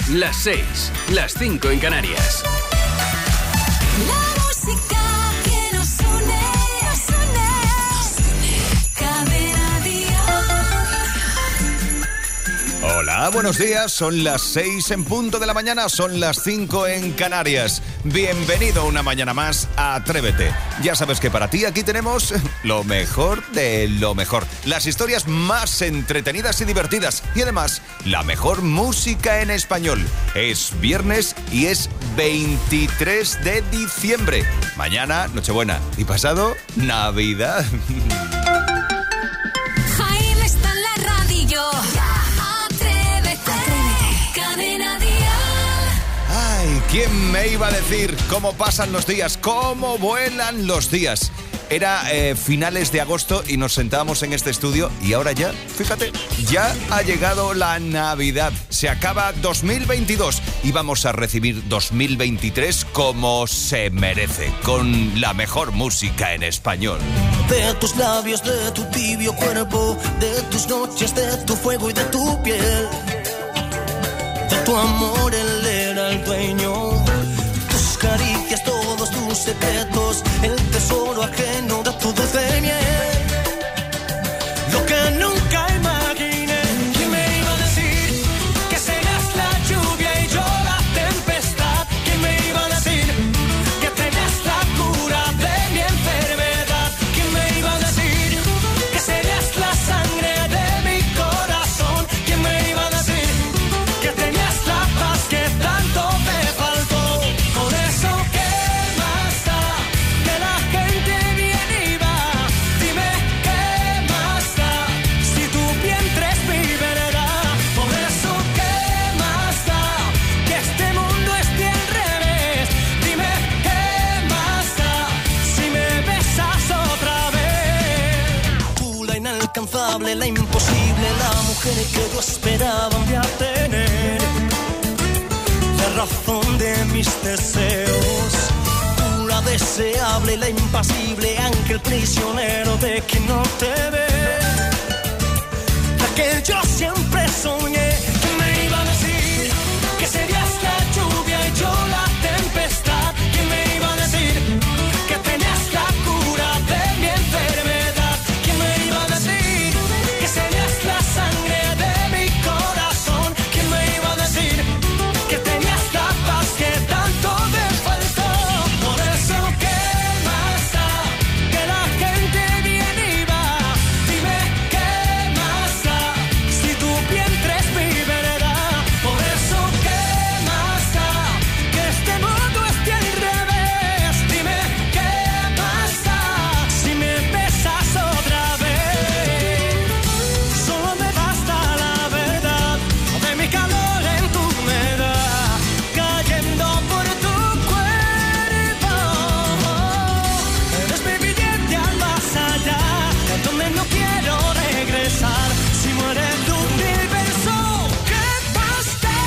las 6, las 5 en Canarias. La música que nos une, Cadena Dial. Hola, buenos días. Son las 6 en punto de la mañana, son las 5 en Canarias. Bienvenido una mañana más a Atrévete. Ya sabes que para ti aquí tenemos lo mejor de lo mejor. Las historias más entretenidas y divertidas. Y además, la mejor música en español. Es viernes y es 23 de diciembre. Mañana, Nochebuena. Y pasado, Navidad. Jaime está en la radio. Cadena Dial. Ay, ¿quién me iba a decir cómo pasan los días? ¿Cómo vuelan los días? Era finales de agosto y nos sentábamos en este estudio y ahora ya, fíjate, ya ha llegado la Navidad. Se acaba 2022 y vamos a recibir 2023 como se merece, con la mejor música en español. De tus labios, de tu tibio cuerpo, de tus noches, de tu fuego y de tu piel. De tu amor él era el dueño, tus caricias, todos tus secretos, el tesoro ajeno de tu dulce miel. Lo que nunca imaginé, ¿quién me iba a decir que serías la lluvia y yo la tempestad? ¿Quién me iba a decir que tenías la cura de mi enfermedad? ¿Quién me iba a decir que serías la sangre de mi corazón? ¿Quién me iba a decir que tenías la paz que tanto me faltó? Por eso, ¿qué más da que la gente viene y va? Dime, ¿qué más da si tu vientre es mi verdad? Por eso, ¿qué más da que este mundo esté al revés? Dime, ¿qué más da si me besas otra vez? Tú, la inalcanzable, la imposible, la mujer que yo esperaba un día tener, la razón de mis deseos, tú, la deseable, la impasible, ángel prisionero de quien no te ve, la que yo siempre soñé. ¿Quién me iba a decir que serías la lluvia y yo la tempestad? ¿Quién me iba a decir que tenías la cura de mi enfermedad? ¿Quién me iba a decir que serías la sangre de mi corazón? ¿Quién me iba a decir que tenías la paz que tanto me faltó? Por eso, ¿qué más da que la gente viene y va? Dime, ¿qué más da si tu vientre es mi verdad? Por eso, ¿qué más da que este mundo esté al revés? Dime, ¿qué más da si me besas otra vez? Solo me basta la verdad de mi calor en tu humedad, cayendo por tu cuerpo. Eres mi billete al más allá, donde no quiero regresar. Si muere el universo, ¿qué más da?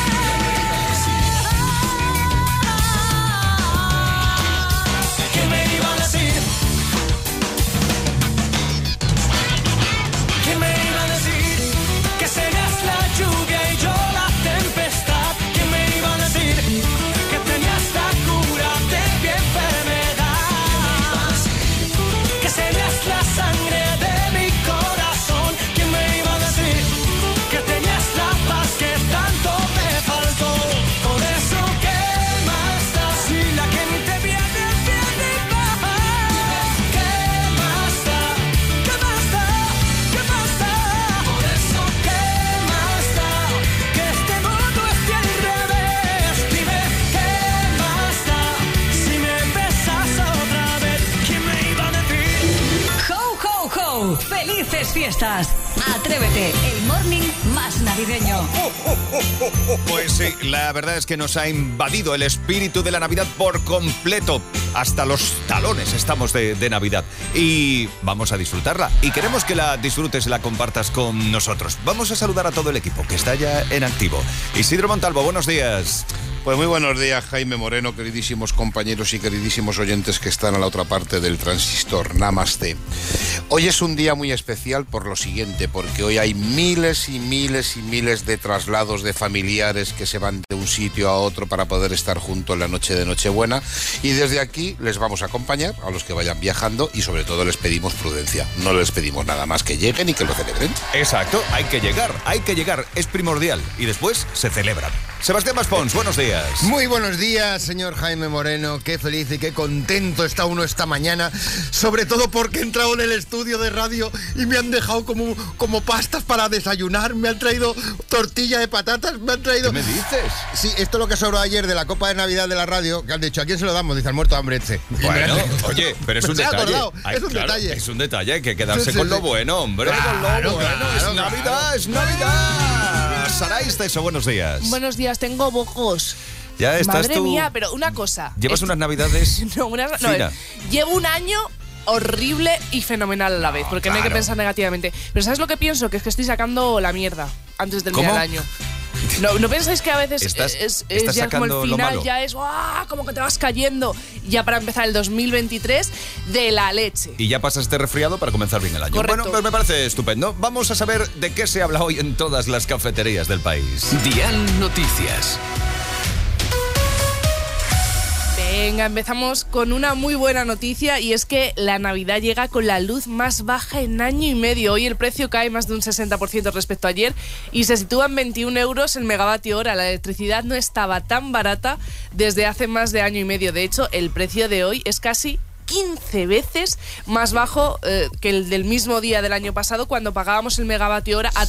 ¿Quién me iba a decir? ¿Quién me iba a decir que serías la lluvia y yo la tempestad? ¿Quién me iba a decir que tenías la cura de mi enfermedad? Que serías la sangre de mi corazón. ¿Quién me iba a decir que tenías la paz que tanto me faltó? Por eso, ¿qué más da si la gente viene y va? ¿Qué más da? ¿Qué más da? ¿Qué más da? Por eso, ¿qué más da que este mundo esté al revés? Dime, ¿qué más da si me besas otra vez? ¿Quién me iba a decir? ¡Ho, ho, ho! ¡Felices fiestas! Atrévete, el morning más navideño. Pues sí, la verdad es que nos ha invadido el espíritu de la Navidad por completo. Hasta los talones estamos de Navidad. Y vamos a disfrutarla. Y queremos que la disfrutes y la compartas con nosotros. Vamos a saludar a todo el equipo que está ya en activo. Isidro Montalvo, buenos días. Pues muy buenos días, Jaime Moreno, queridísimos compañeros y queridísimos oyentes que están a la otra parte del transistor. Namaste. Hoy es un día muy especial por lo siguiente, porque hoy hay miles y miles y miles de traslados de familiares que se van de un sitio a otro para poder estar juntos en la noche de Nochebuena, y desde aquí les vamos a acompañar a los que vayan viajando y sobre todo les pedimos prudencia. No les pedimos nada más que lleguen y que lo celebren. Exacto, hay que llegar, es primordial y después se celebran. Sebastián Maspons, buenos días. Muy buenos días, señor Jaime Moreno. Qué feliz y qué contento está uno esta mañana, sobre todo porque he entrado en el estudio de radio y me han dejado como pastas para desayunar, me han traído tortilla de patatas, me han traído... ¿Qué me dices? Sí, esto es lo que sobró ayer de la copa de Navidad de la radio, que han dicho, ¿a quién se lo damos? Dice, al muerto de hambre este. Bueno, oye, pero es un detalle. Acordado, es un detalle. Es un detalle, hay que quedarse con lo bueno, hombre. Claro, con lo bueno, es Navidad, es Navidad. Saray Esteso, buenos días. Buenos días, tengo bojos. Ya estás Madre tú... mía, pero una cosa. ¿Llevas unas Navidades? No, llevo un año horrible y fenomenal a la vez, porque no hay que pensar negativamente. Pero ¿sabes lo que pienso? Que es que estoy sacando la mierda antes del día del año. ¿No pensáis que a veces es ya como el final, ya es como que te vas cayendo ya para empezar el 2023 de la leche? Y ya pasas este resfriado para comenzar bien el año. Correcto. Bueno, pues me parece estupendo. Vamos a saber de qué se habla hoy en todas las cafeterías del país. Dial Noticias. Venga, empezamos con una muy buena noticia, y es que la Navidad llega con la luz más baja en año y medio. Hoy el precio cae más de un 60% respecto a ayer y se sitúa en 21 euros el megavatio hora. La electricidad no estaba tan barata desde hace más de año y medio. De hecho, el precio de hoy es casi 15 veces más bajo que el del mismo día del año pasado, cuando pagábamos el megavatio hora a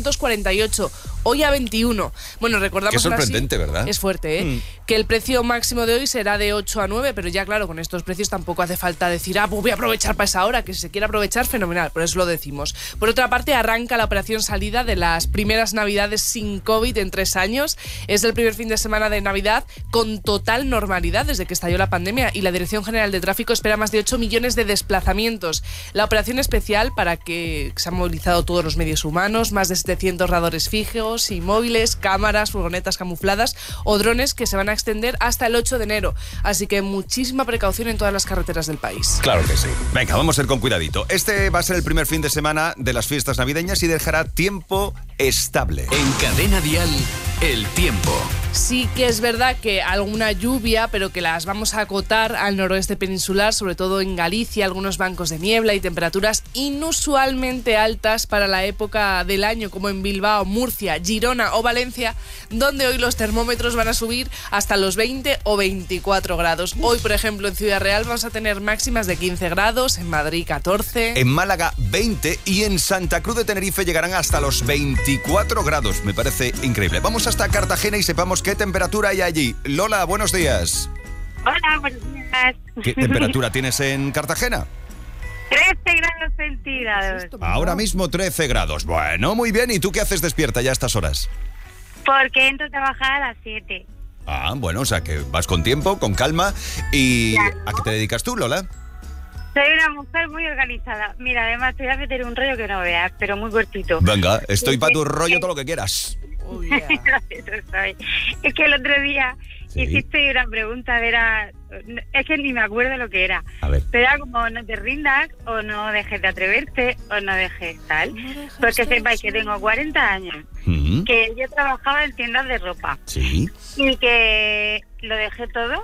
348, hoy a 21. Bueno, recordamos... Qué sorprendente, ¿verdad? Es fuerte, ¿eh? Que el precio máximo de hoy será de 8 a 9, pero ya claro, con estos precios tampoco hace falta decir, pues voy a aprovechar para esa hora, que si se quiere aprovechar, fenomenal, por eso lo decimos. Por otra parte, arranca la operación salida de las primeras Navidades sin COVID en 3 años. Es el primer fin de semana de Navidad con total normalidad desde que estalló la pandemia, y la Dirección General de Tráfico espera más de 8 millones de desplazamientos. La operación especial, para que se han movilizado todos los medios humanos, más de 700 radares fijos y móviles, cámaras, furgonetas camufladas o drones, que se van a extender hasta el 8 de enero. Así que muchísima precaución en todas las carreteras del país. Claro que sí. Venga, vamos a ir con cuidadito. Este va a ser el primer fin de semana de las fiestas navideñas y dejará tiempo estable. En Cadena Dial, el tiempo. Sí que es verdad que alguna lluvia, pero que las vamos a acotar al noroeste peninsular, sobre todo en Galicia, algunos bancos de niebla y temperaturas inusualmente altas para la época del año, como en Bilbao, Murcia, Girona o Valencia, donde hoy los termómetros van a subir hasta los 20 o 24 grados. Hoy, por ejemplo, en Ciudad Real vamos a tener máximas de 15 grados, en Madrid 14. En Málaga 20 y en Santa Cruz de Tenerife llegarán hasta los 24 grados. Me parece increíble. Vamos hasta Cartagena y sepamos qué temperatura hay allí. Lola, buenos días. Hola, buenos días. ¿Qué temperatura tienes en Cartagena? 13 grados centígrados. Ahora mismo 13 grados. Bueno, muy bien. ¿Y tú qué haces despierta ya a estas horas? Porque entro a trabajar a las 7. Ah, bueno, o sea que vas con tiempo, con calma. ¿Y a qué te dedicas tú, Lola? Soy una mujer muy organizada. Mira, además te voy a meter un rollo que no veas, pero muy cortito. Venga, estoy para tu rollo todo lo que quieras. Oh, yeah. Es que el otro día hiciste una pregunta, es que ni me acuerdo lo que era. A ver. Pero era como, no te rindas, o no dejes de atreverte, o no dejes tal. Porque sepáis que tengo 40 años, que yo trabajaba en tiendas de ropa. Sí. Y que lo dejé todo,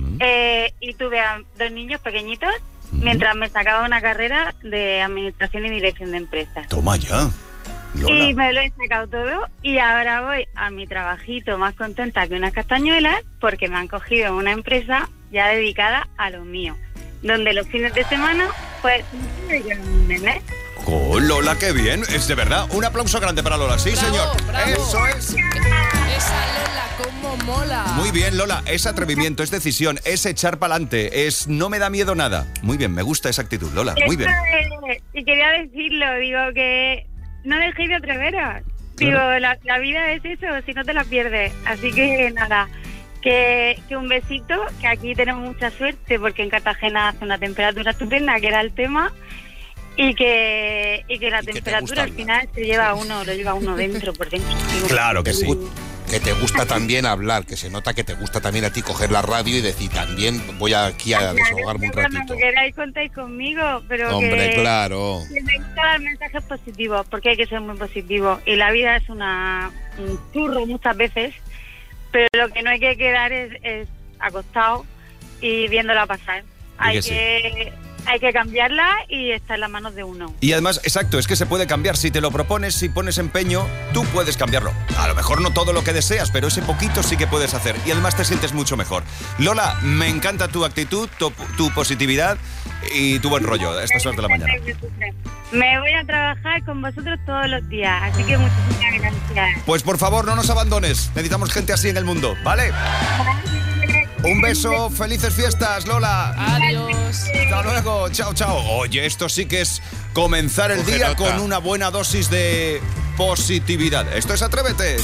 y tuve a 2 niños pequeñitos, mientras me sacaba una carrera de administración y dirección de empresas. Toma ya. Lola. Y me lo he sacado todo, y ahora voy a mi trabajito más contenta que unas castañuelas, porque me han cogido una empresa ya dedicada a lo mío, donde los fines de semana, pues, ¿eh? Oh, Lola, qué bien. Es de verdad. Un aplauso grande para Lola. Sí, Bravo, señor. bravo. Eso es. Esa Lola, cómo mola. Muy bien, Lola. Es atrevimiento, es decisión, es echar para adelante, es no me da miedo nada. Muy bien, me gusta esa actitud, Lola. Muy bien. Y quería decirlo, digo que no dejéis de atreveros. Digo, Claro. la vida es eso, si no te la pierdes. Así que nada, que un besito, que aquí tenemos mucha suerte, porque en Cartagena hace una temperatura estupenda, que era el tema, y que la temperatura al final lo lleva uno dentro, por dentro. Digo, Claro que sí. que te gusta también hablar, que se nota que te gusta también a ti coger la radio y decir, también voy aquí a desahogarme un ratito. Cuando queráis contáis conmigo, pero Hombre, que, claro. que me gusta dar mensajes positivos, porque hay que ser muy positivo. Y la vida es un churro muchas veces, pero lo que no hay que quedar es acostado y viéndola pasar. Hay que cambiarla y está en las manos de uno. Y además, exacto, es que se puede cambiar. Si te lo propones, si pones empeño, tú puedes cambiarlo. A lo mejor no todo lo que deseas, pero ese poquito sí que puedes hacer. Y además te sientes mucho mejor. Lola, me encanta tu actitud, tu positividad y tu buen rollo a estas horas de la mañana. Me voy a trabajar con vosotros todos los días, así que muchísimas gracias. Pues por favor, no nos abandones. Necesitamos gente así en el mundo, ¿vale? Un beso, felices fiestas, Lola. Adiós. Hasta luego, chao, chao. Oye, esto sí que es comenzar el día con una buena dosis de positividad. Esto es Atrévete.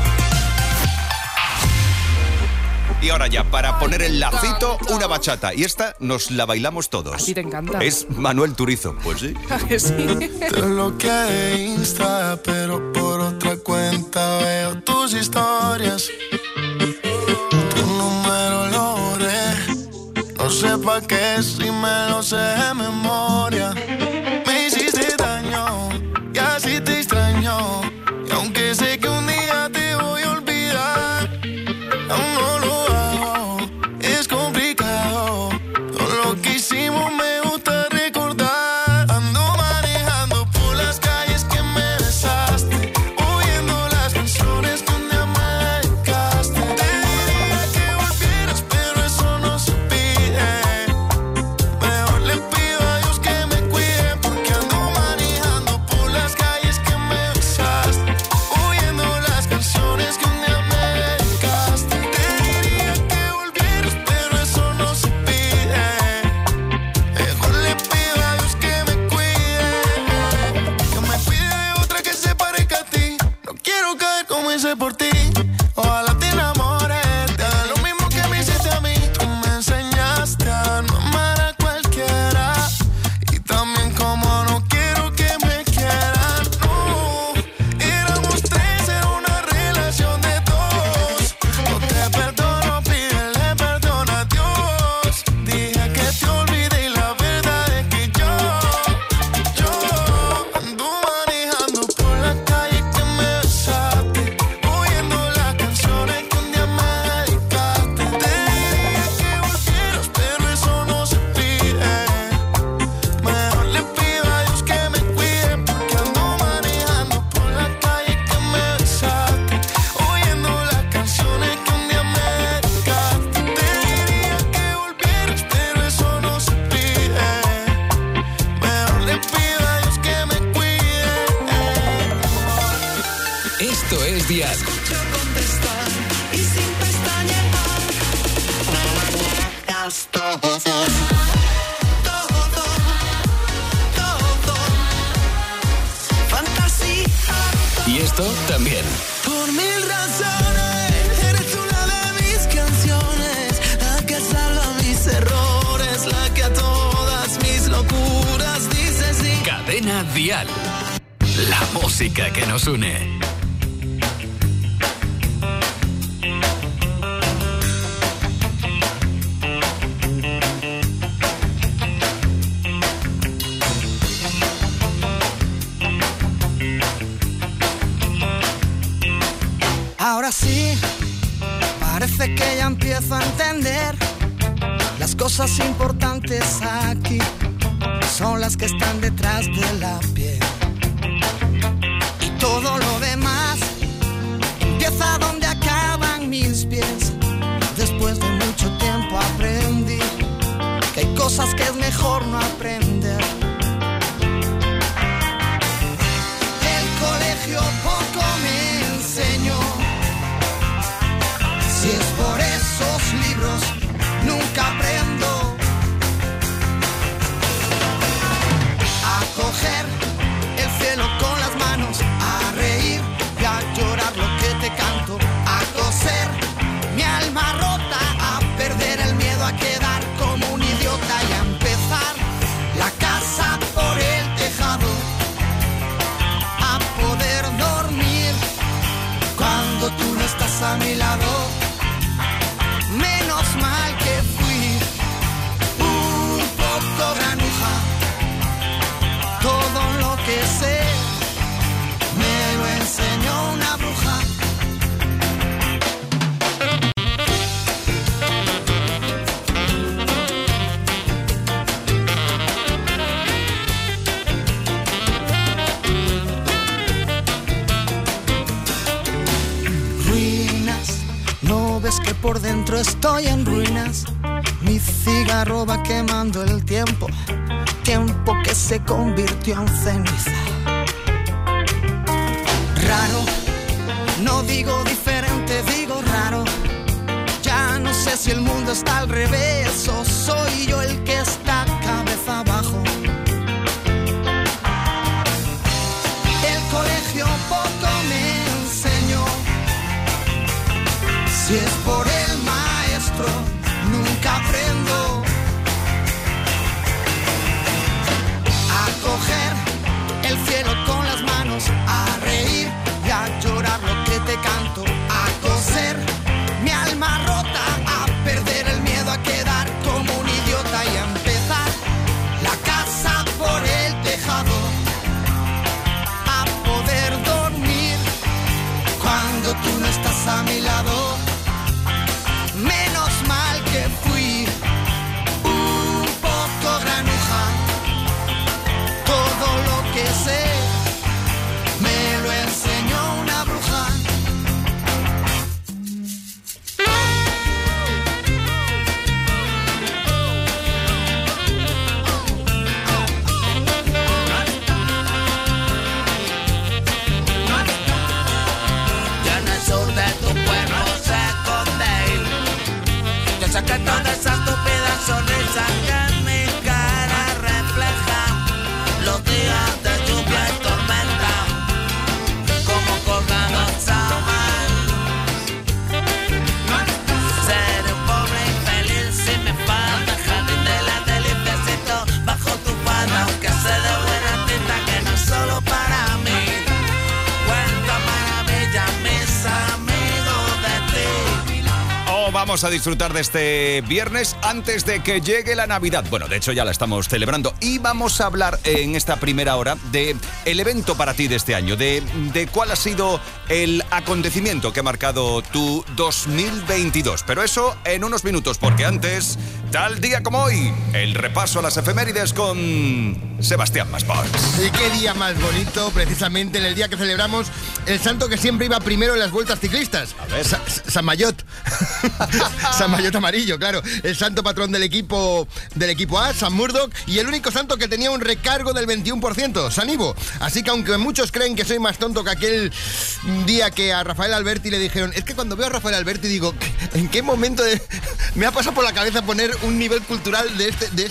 Y ahora ya, para poner el lacito, una bachata. Y esta nos la bailamos todos. A ti te encanta. Es Manuel Turizo, pues sí. Sí. Te bloqueé de Insta, pero por otra cuenta veo tus historias. Tu número lo borré. No sé pa' qué si me lo sé de memoria. Me hiciste daño y así te extraño. Y aunque sé que un día te voy a olvidar, aún no lo hago. Es complicado. Todo lo que hicimos me gusta recordar. Ando manejando por las calles que me besaste, oyendo las canciones que un día me dedicaste. Te diría que volvieras, pero eso no se pide. Mejor le pido a Dios que me cuide, porque ando manejando por las calles que me besaste, oyendo las canciones que un día me dedicaste. Te diría que volvieras, pero eso no se pide. Mejor le pido a Dios que me cuide de otra que se parezca a ti. No quiero caer como hice por ti. Ojalá te enamores, te haga lo mismo que me hiciste a mí. Tú me enseñaste a no amar a cualquiera, y también como no quiero que me quieran. No, éramos tres, era una relación de dos. No te perdono, pídele perdón a Dios. Dije que te olvidé y la verdad es que yo ando manejando por la calle que me besaste, oyendo las canciones que un día me dedicaste. Te diría que volvieras, pero eso no se pide. Mejor le pido a Dios que me cuide, porque ando manejando por la calle que me besaste, oyendo las canciones que un día me dedicaste. Te diría que volvieras, pero eso no se pide. Mejor le pido a Dios que me cuide. Esto es Dial. Y sin pestañear, todo, fantasía. Y esto también. Por mil razones, eres una de mis canciones, la que salva mis errores, la que a todas mis locuras dice sí. Cadena Dial. La música que nos une. Ahora sí, parece que ya empiezo a entender. Las cosas importantes aquí son las que están detrás de la piel. Y todo lo demás empieza donde acaban mis pies. Después de mucho tiempo aprendí que hay cosas que es mejor no aprender. El colegio poco me enseñó. Si es por esos libros, nunca aprendo a coger el cielo con las manos, a reír y a llorar lo que te canto, a coser mi alma rota, a perder el miedo a quedar como un idiota y a empezar No ves que por dentro estoy en ruinas. Mi cigarro va quemando el tiempo, tiempo que se convirtió en ceniza. Raro, no digo diferente, digo raro. Ya no sé si el mundo está al revés o soy yo el que está cabeza abajo. El colegio poco me enseñó. Si es por el maestro, nunca aprendo a coger el cielo con las manos, a reír y a llorar lo que te canto, a coser mi alma rota, a perder el miedo a quedar como un idiota y a empezar la casa por el tejado, a poder dormir cuando tú no estás a mi lado. Menos mal que fui un poco granuja. Todo lo que sé me lo enseñó una bruja. Ya en el sur de tu pueblo se esconde. Yo sé que toda esa estúpida sonrisa que en mi cara refleja los días de lluvia y tormenta, como colgados a mal. Seré un pobre infeliz si me falta el jardín de la deliciecito bajo tu falda, aunque sé de buena tinta que no es solo para mí. Cuento maravillas, mis amigos de ti. Vamos a disfrutar de este viernes antes de que llegue la Navidad. Bueno, de hecho ya la estamos celebrando y vamos a hablar en esta primera hora de el evento para ti de este año, de cuál ha sido el acontecimiento que ha marcado tu 2022. Pero eso en unos minutos, porque antes, tal día como hoy, el repaso a las efemérides con Sebastián Maspons. Y qué día más bonito, precisamente en el día que celebramos el santo que siempre iba primero en las vueltas ciclistas. A ver. San Mayot. San Mayot amarillo, claro. El santo patrón del equipo A, San Murdoch, y el único santo que tenía un recargo del 21%, San Ivo. Así que aunque muchos creen que soy más tonto que aquel día que a Rafael Alberti le dijeron, es que cuando veo a Rafael Alberti digo, ¿en qué momento me ha pasado por la cabeza poner un nivel cultural de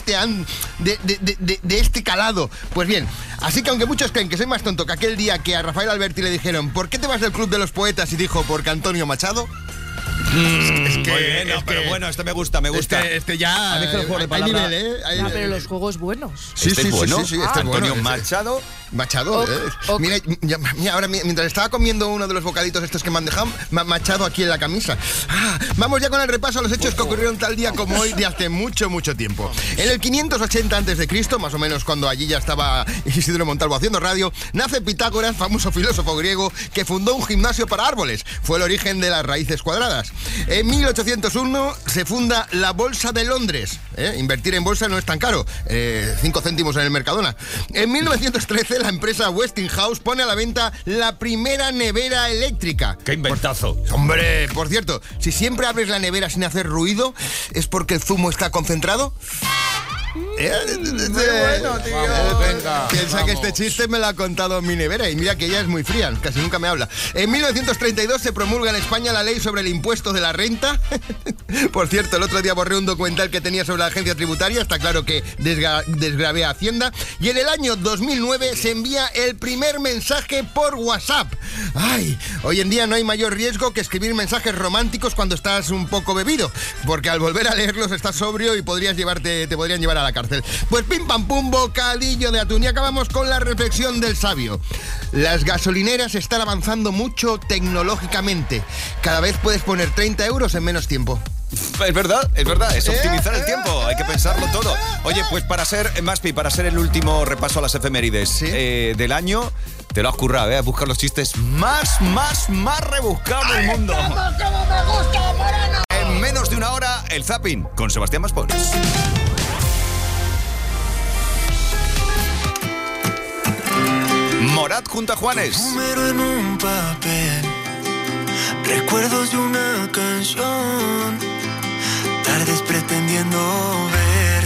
este calado? Pues bien, así que aunque muchos creen que soy más tonto que aquel día que a Rafael Alberti le dijeron, ¿por qué te vas del Club de los Poetas? Y dijo, porque Antonio Machado. Es que, muy bien, no, pero bueno, este me gusta. Este ya. A mí que el juego de palabra. Hay nivel, ¿eh? Pero los juegos buenos. Sí, este es bueno. Sí, este es Antonio bueno. Machado. Machado, Mira, ahora mientras estaba comiendo uno de los bocaditos estos que me han dejado, Machado aquí en la camisa. Vamos ya con el repaso a los hechos que ocurrieron tal día como hoy de hace mucho, mucho tiempo. En el 580 a.C., más o menos cuando allí ya estaba Isidro Montalvo haciendo radio, nace Pitágoras, famoso filósofo griego, que fundó un gimnasio para árboles. Fue el origen de las raíces cuadradas. En 1801 se funda la Bolsa de Londres. Invertir en bolsa no es tan caro. 5 céntimos en el Mercadona. En 1913 la empresa Westinghouse pone a la venta la primera nevera eléctrica. ¡Qué inventazo! Hombre, por cierto, si siempre abres la nevera sin hacer ruido, ¿es porque el zumo está concentrado? Muy bueno, tío. Venga, piensa vamos. que este chiste me lo ha contado mi nevera y mira que ella es muy fría, casi nunca me habla. En 1932 se promulga en España la ley sobre el impuesto de la renta. Por cierto, el otro día borré un documental que tenía sobre la agencia tributaria, está claro que desgravé a Hacienda. Y en el año 2009 se envía el primer mensaje por WhatsApp. Ay, hoy en día no hay mayor riesgo que escribir mensajes románticos cuando estás un poco bebido, porque al volver a leerlos estás sobrio y te podrían llevar a la cárcel. Pues pim pam pum, bocadillo de atún. Y acabamos con la reflexión del sabio. Las gasolineras están avanzando mucho tecnológicamente. Cada vez puedes poner 30 euros en menos tiempo. Es verdad, es optimizar el tiempo, hay que pensarlo todo. Oye, pues para ser el último repaso a las efemérides del año, te lo has currado, a buscar los chistes más rebuscados del mundo. ¡Cómo me gusta, Moreno! En menos de una hora, el Zapping con Sebastián Maspons. Morat junto a Juanes. Número en un papel, recuerdos de una canción. pretendiendo ver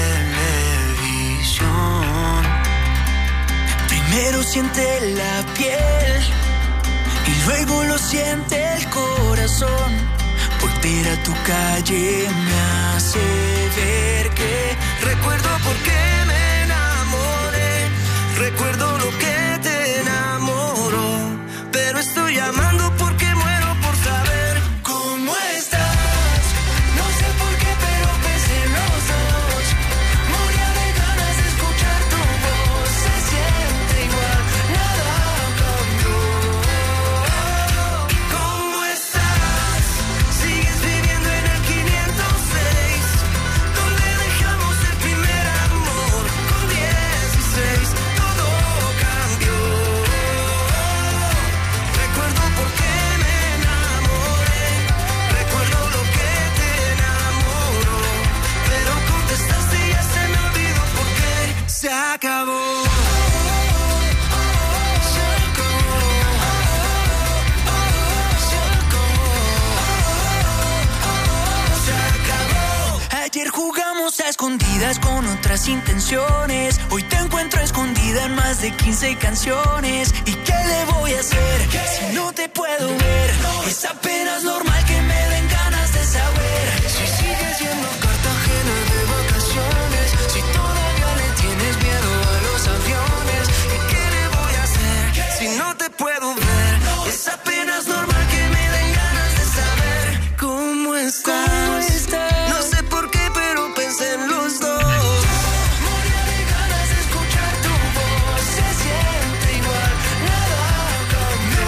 televisión. Primero siente la piel y luego lo siente el corazón. Volver a tu calle me hace ver que recuerdo por qué me enamoré, recuerdo lo que te enamoró, pero estoy llamando porque muero por saber cómo estás. No sé por qué, pero pensé en los dos. Moría de ganas de escuchar tu voz. Se siente igual, nada cambió. ¿Cómo estás? Sigues viviendo en el 506, donde dejamos el primer amor. Con 16 todo cambió. Recuerdo por qué me enamoré, recuerdo lo que te enamoró, pero contestaste y ya se me olvidó por qué. Se acabó. Ayer jugamos a escondidas con otras intenciones. Hoy te encuentro escondida en más de 15 canciones. ¿Y qué le voy a hacer si no te puedo ver? Es apenas normal que me den ganas de saber si sigues yendo a Cartagena de vacaciones, si todavía le tienes miedo a los aviones. ¿Y qué le voy a hacer si no te puedo ver? Es apenas normal que me den ganas de saber cómo estás. No sé por qué, pero pensé en los dos. Moría de ganas de escuchar tu voz. Se siente igual, nada cambió.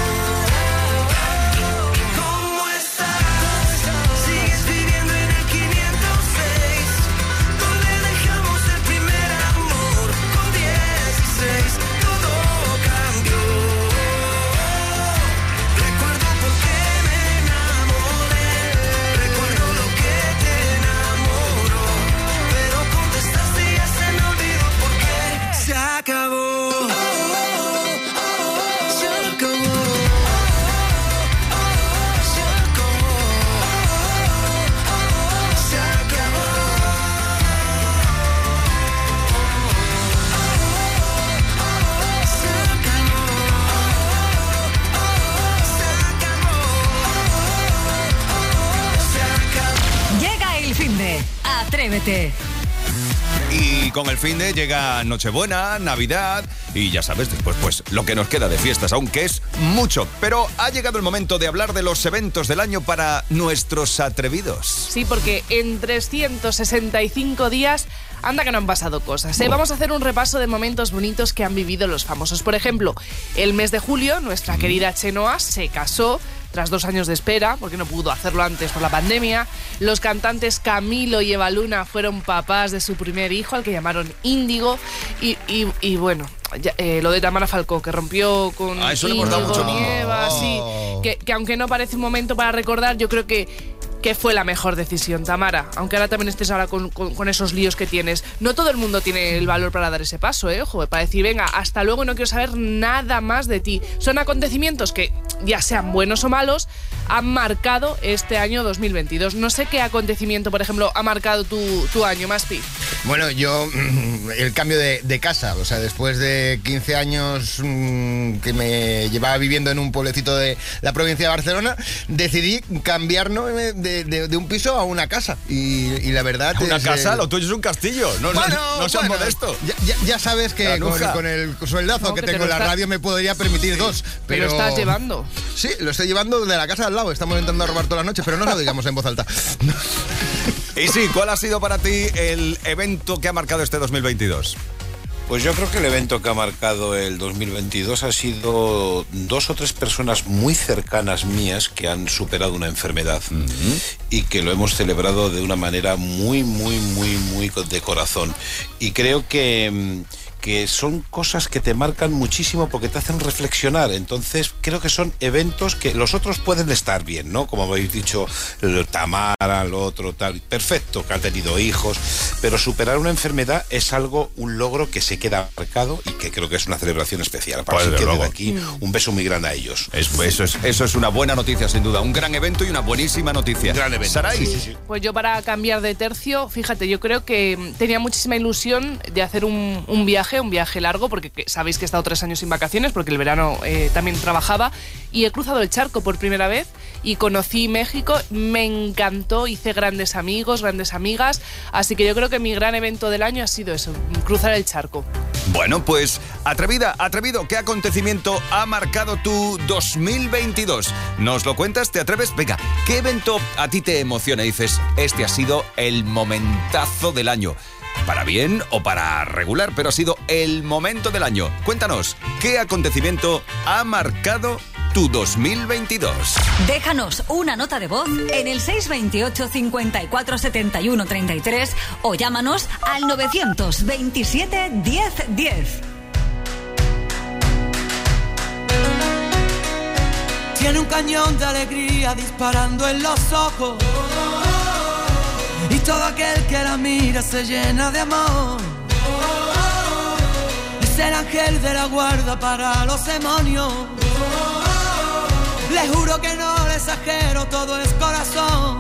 ¿Cómo estás? Sigues viviendo en el 506, donde dejamos el primer amor. Con 16 todo cambió. Recuerdo por qué me enamoré, recuerdo lo que te enamoró, pero contestaste y ya se me olvidó por qué. Se acabó. Se acabó. Se acabó. Se acabó. Llega el finde. Atrévete. Y con el finde llega Nochebuena, Navidad y ya sabes, después pues lo que nos queda de fiestas, aunque es mucho. Pero ha llegado el momento de hablar de los eventos del año para nuestros atrevidos. Sí, porque en 365 días anda que no han pasado cosas. Vamos a hacer un repaso de momentos bonitos que han vivido los famosos. Por ejemplo, el mes de julio, nuestra querida Chenoa se casó tras 2 años de espera, porque no pudo hacerlo antes por la pandemia. Los cantantes Camilo y Eva Luna fueron papás de su primer hijo, al que llamaron Índigo. Y bueno, lo de Tamara Falcó, que rompió con eso le hemos dado Índigo mucho. y Eva, sí, que aunque no parece un momento para recordar, yo creo que fue la mejor decisión, Tamara. Aunque ahora también estés ahora con esos líos que tienes. No todo el mundo tiene el valor para dar ese paso, ojo, para decir, venga, hasta luego, no quiero saber nada más de ti. Son acontecimientos que, ya sean buenos o malos, han marcado este año 2022. No sé qué acontecimiento, por ejemplo, ha marcado tu año, Maspi. Bueno, yo, el cambio de casa, o sea, después de 15 años que me llevaba viviendo en un pueblecito de la provincia de Barcelona, decidí cambiarnos de un piso a una casa. Y la verdad ¿Una es, casa? Lo tuyo es un castillo. No seas modesto. Ya sabes que con el sueldazo que tengo en la radio me podría permitir 2. Pero lo estás llevando. Sí, lo estoy llevando de la casa de al lado. Estamos intentando robar toda la noche, pero no lo digamos en voz alta. Y sí, ¿cuál ha sido para ti el evento que ha marcado este 2022? Pues yo creo que el evento que ha marcado el 2022 ha sido 2 o 3 personas muy cercanas mías que han superado una enfermedad y que lo hemos celebrado de una manera muy de corazón. Y creo que porque son cosas que te marcan muchísimo, porque te hacen reflexionar. Entonces creo que son eventos que los otros pueden estar bien, ¿no? Como habéis dicho, Tamara, lo otro, tal, perfecto, que ha tenido hijos, pero superar una enfermedad es algo, un logro que se queda marcado y que creo que es una celebración especial. Para Pues que luego. de aquí un beso muy grande a ellos. Eso es una buena noticia, sin duda. Un gran evento y una buenísima noticia. Gran evento. Saray. Sí. Pues yo, para cambiar de tercio, fíjate, yo creo que tenía muchísima ilusión de hacer un viaje largo, porque sabéis que he estado 3 años sin vacaciones, porque el verano también trabajaba, y he cruzado el charco por primera vez y conocí México, me encantó, hice grandes amigos, grandes amigas, así que yo creo que mi gran evento del año ha sido eso, cruzar el charco. Bueno, pues, atrevido, ¿qué acontecimiento ha marcado tu 2022? ¿Nos lo cuentas? ¿Te atreves? Venga, ¿qué evento a ti te emociona? Dices, este ha sido el momentazo del año. Para bien o para regular, pero ha sido el momento del año. Cuéntanos, ¿qué acontecimiento ha marcado tu 2022? Déjanos una nota de voz en el 628 54 71 33 o llámanos al 927 10 10. Tiene un cañón de alegría disparando en los ojos, y todo aquel que la mira se llena de amor. Es el ángel de la guarda para los demonios. Le juro que no le exagero, todo es corazón.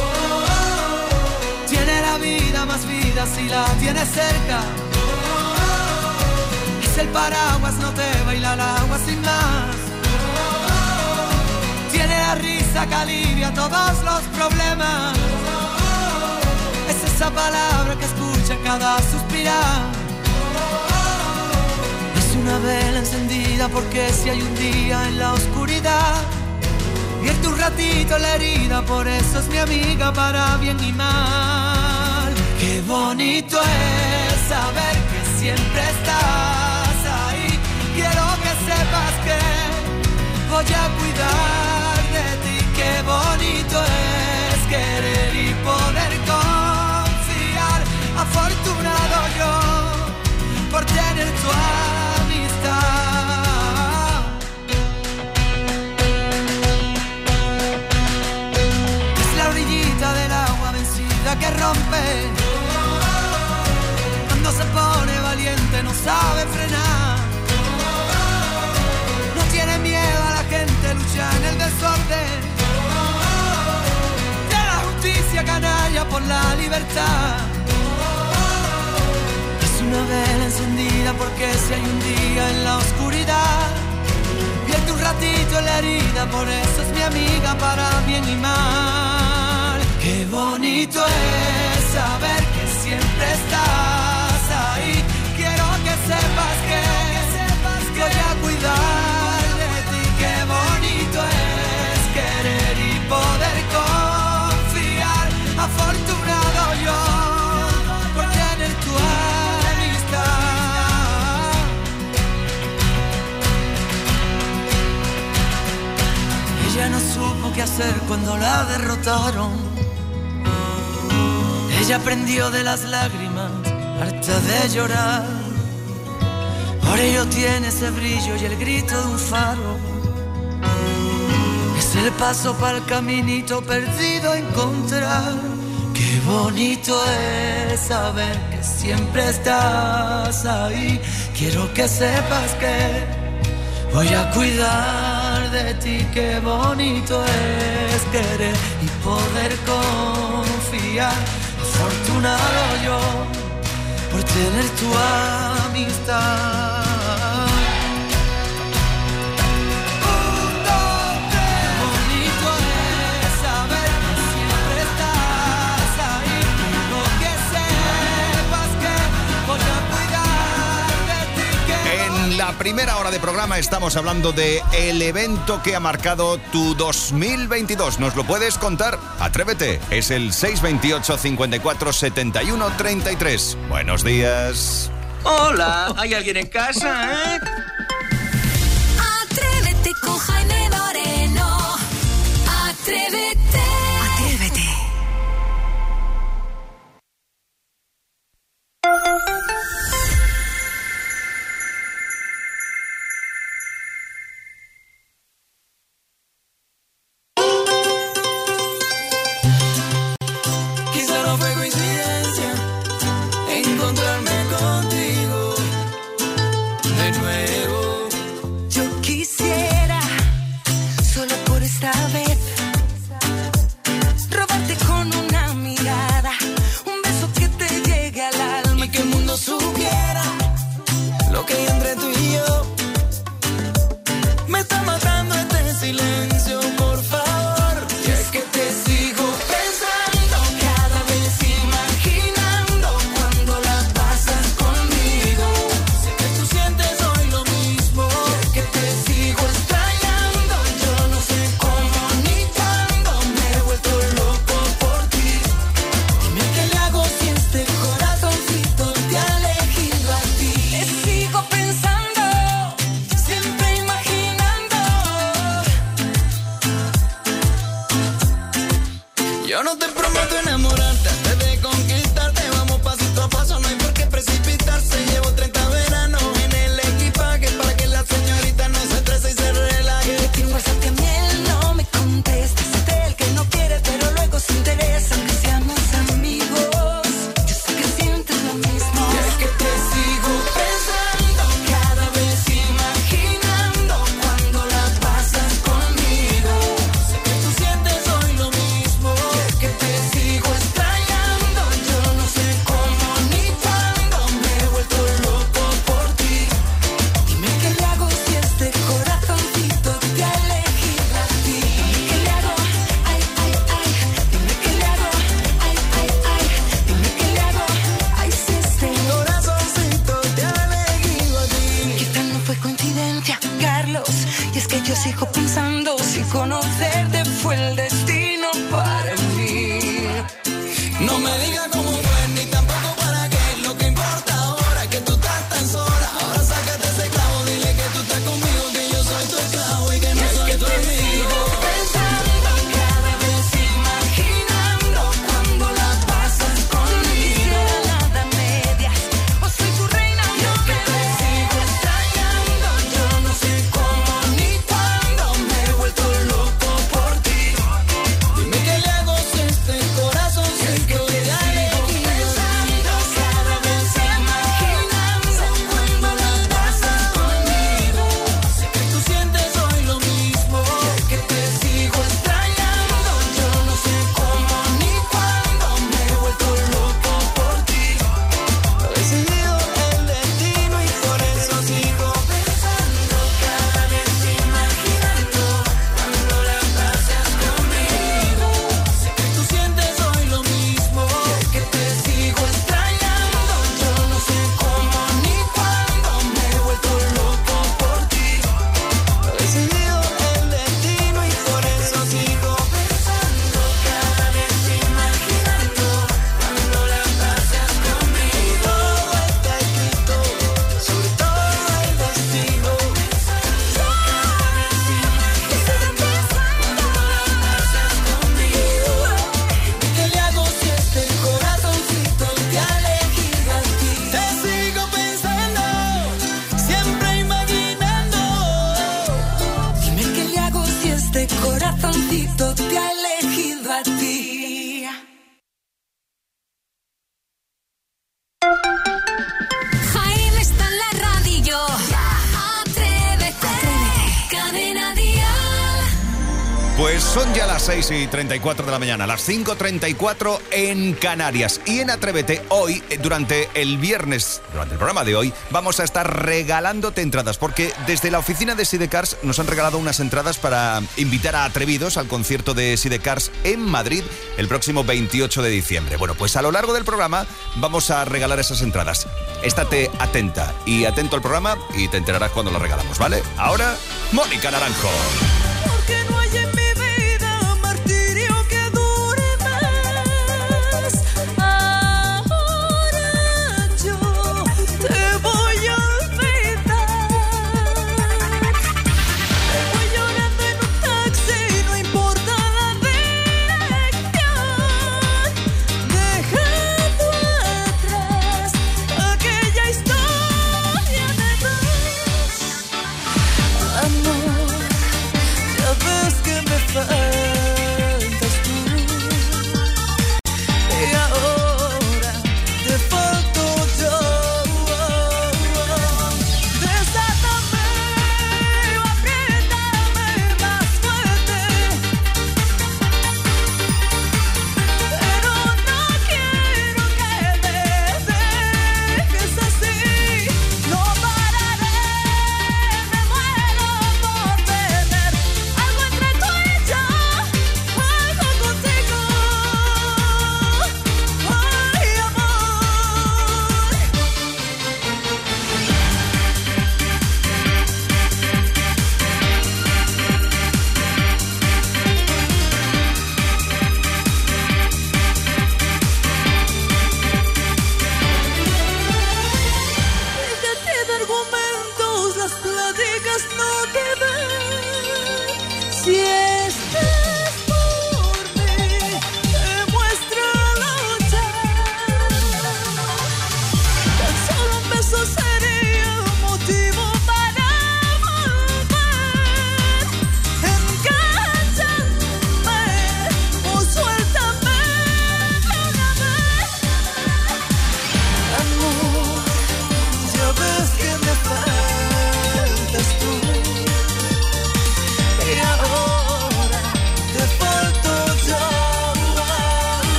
Tiene la vida más vida si la tiene cerca. Es el paraguas, no te baila el agua sin más. Tiene la risa que alivia todos los problemas. Es esa palabra que escucha en cada suspirar. Es una vela encendida porque si hay un día en la oscuridad, vierte un ratito la herida, por eso es mi amiga para bien y mal. Qué bonito es saber que siempre estás ahí. Quiero que sepas que voy a cuidar de ti. Qué bonito es querer y poder confiar. Afortunado yo por tener tu amistad. Es la orillita del agua vencida que rompe. Cuando se pone valiente no sabe frenar. No tiene miedo a la gente, lucha en el desorden. De la justicia canalla por la libertad. Es una vela encendida porque si hay un día en la oscuridad, vierte un ratito en la herida, por eso es mi amiga para bien y mal. Qué bonito es saber que siempre estás ahí. Quiero que sepas que voy a cuidar de ti. Qué bonito es querer y poder confiar. Afortunado yo por tener tu amistad. Ella no supo qué hacer cuando la derrotaron. Ella aprendió de las lágrimas, harta de llorar. Por ello tiene ese brillo y el grito de un faro. Es el paso para el caminito perdido a encontrar. Qué bonito es saber que siempre estás ahí. Quiero que sepas que voy a cuidar de ti. Qué bonito es querer y poder confiar. Afortunado yo por tener tu amistad. Bonito es saber que siempre estás ahí. Quiero que sepas que voy a cuidar de ti. En la primera hora de programa estamos hablando de el evento que ha marcado tu 2022. ¿Nos lo puedes contar? Atrévete. Es el 628 54 71 33. Buenos días. Hola, ¿hay alguien en casa, Atrévete con Jaime Moreno. Atrévete. Atrévete. Solo te prometo enamorarte antes de conquistarte. Vamos pasito a paso, no hay por qué precipitarse. Llevo 30 veranos en el equipaje para que la señorita no se estrese y se relaje. Quiero pasarte miel, no me contestes. El que no quiere, pero luego se interesa. Aunque seamos amigos, yo sé que sientes lo mismo. Y es que te sigo pensando, cada vez imaginando cuando la pasas conmigo. Sé que tú sientes hoy lo mismo. Y es que te sigo extrañando, yo no sé cómo ni cuándo. Me he vuelto loco por ti. Dime qué le hago si este corazoncito te ha elegido a ti. Dime qué le hago, ay, ay, ay. Dime qué le hago, ay, ay, ay. Dime qué le hago, ay, si este corazoncito te ha elegido a ti. Quizá no fue coincidencia, Carlos. Y es que yo sigo pensando si conocerte fue el destino para mí. No me digas cómo fue, ni tampoco para qué. Lo que importa ahora es que tú estás tan sola. Ahora sácate ese clavo, dile que tú estás conmigo, que yo soy tu esclavo y que no soy tu amigo. Pensando cada vez imaginando cuando la pasas conmigo. Nada medias, o soy tu reina o no me te sigo extrañando, yo no sé cómo ni cuándo. Me he vuelto loco por ti. Dime qué le hago si este corazoncito te ha elegido. pensando cada vez imaginando cuando la pasas conmigo. Sé que tú sientes hoy lo mismo. Y es que te sigo extrañando, yo no sé cómo ni cuándo. Me he vuelto loco por ti. Lo he decidido el destino y por eso sigo pensando, cada vez imaginando cuando la pasas conmigo. Sé que tú sientes hoy lo mismo. Y es que te sigo extrañando, yo no sé cómo ni cuándo. Me he vuelto loco por ti. Lo he decidido el destino y por eso sigo pensando, cada vez imaginando cuando la pasas conmigo. Todo está escrito, sobre todo el destino. Cada vez imaginando cuando la pasas conmigo. ¿Qué le hago si este corazoncito te ha elegido a ti? Te sigo pensando, siempre imaginando. Dime qué le hago si este corazoncito te ha elegido a ti. Jaime está en la radio. Atrévete. Cadena Dial. Pues son ya las 6:34 de la mañana, las 5:34 en Canarias. Y en Atrévete, hoy, durante el viernes, durante el programa de hoy, vamos a estar regalándote entradas, porque desde la oficina de Sidecars nos han regalado unas entradas para invitar a atrevidos al concierto de Sidecars en Madrid el próximo 28 de diciembre. Bueno, pues a lo largo del programa vamos a regalar esas entradas. Estate atenta y atento al programa y te enterarás cuando lo regalamos, ¿vale? Ahora, Mónica Naranjo. Porque no hay en mi vida martirio que dure más. Ahora yo te voy a olvidar. Voy llorando en un taxi, no importa la dirección. Dejando atrás aquella historia de dos. Amor,